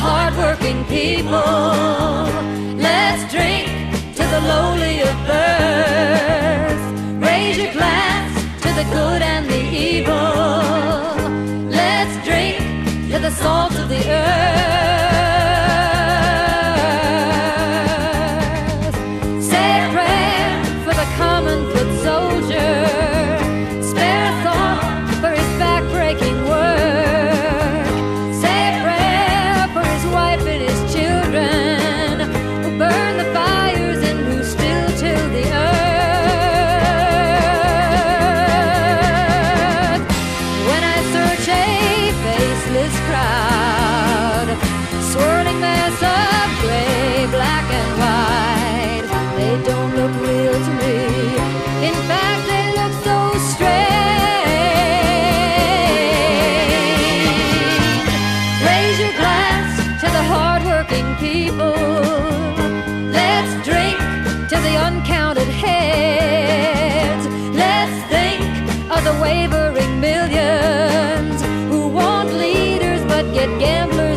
hard-working people. Let's drink to the lowly of birth. Raise your glass to the good and the evil. Let's drink to the salt of the earth. Say a prayer for the common foot soldier. Spare a thought for his back-breaking work. Say a prayer for his wife and his children who burn the fires and who still till the earth. When I search a faceless crowd, swirling mass of gray, black and white, they don't look real to me. In fact, they look so strange. Raise your glass to the hard-working people. Let's drink to the uncounted heads. Let's think of the wavering millions who want leaders but get gamblers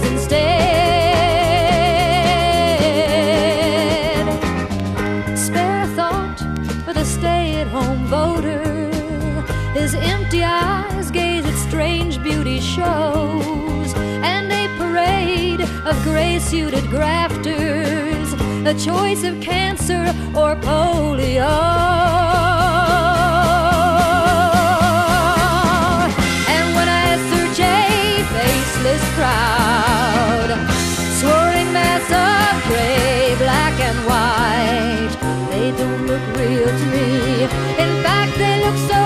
instead. Spare a thought for the stay-at-home voter. His empty eyes gaze at strange beauty shows and a parade of gray-suited grafters, a choice of cancer or polio. And when I search a faceless crowd, swirling mass of gray, black and white, they don't look real to me. In fact, they look so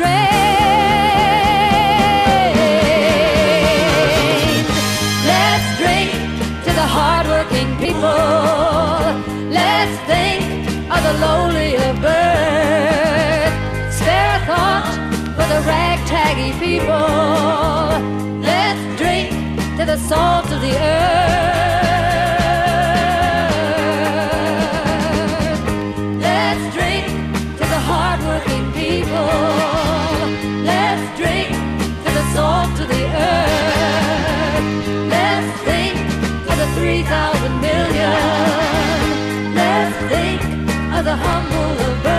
strange. Let's drink to the hard-working people. Let's think of the lowly of birth. Spare a thought for the ragtaggy people. Let's drink to the salt of the earth. Let's drink to the hard-working people. Let's drink to the salt of the earth. Let's think of the 3,000 million. Let's think of the humble of birth.